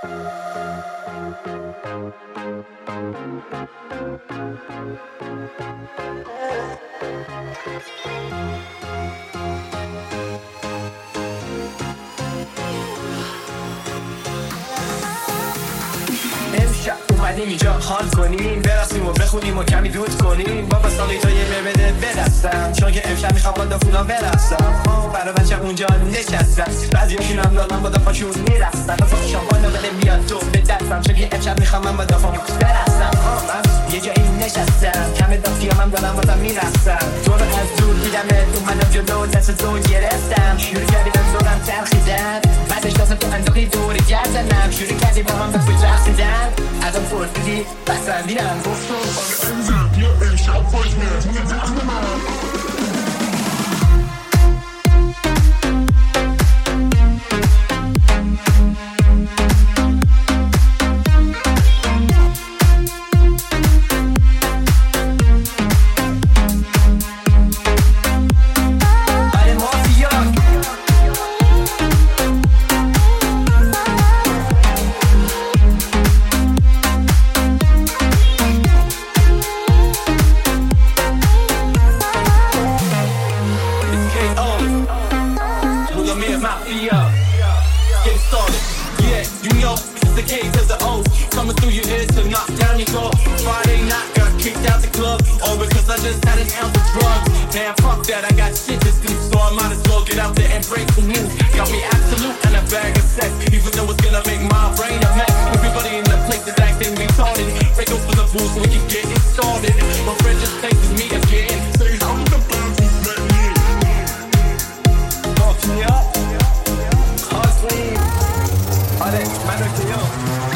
امشب اومدیم اینجا حال کنیم، برقصیم و بخونیم و کمی دود کنیم. بابا ساقی تو یه بده بدستم، چون که امشب میخوام با دافونا برقصم. برای بچه اونجا نشستم، بعضیاشون هم دادم با دافاشون میرقصن. دافا شامپانو بده بیاد تو به دستم، چون که امشب میخوام من با دافام برقصم. من یه جایی نشستم، کم دافیام هم دارم بازم میرقصم. تو رو از دور دیدمت، اومدم جلو دست تو گرفتم. شروع کردی به دورم ترخیدن، بعدش دست تو انداختی دور گردنم. شروع کردی با من به فوت رقصیدن، ازم پرسیدی بسندیدم. گفتم انزل یا امشب فاش میرم Alex, man,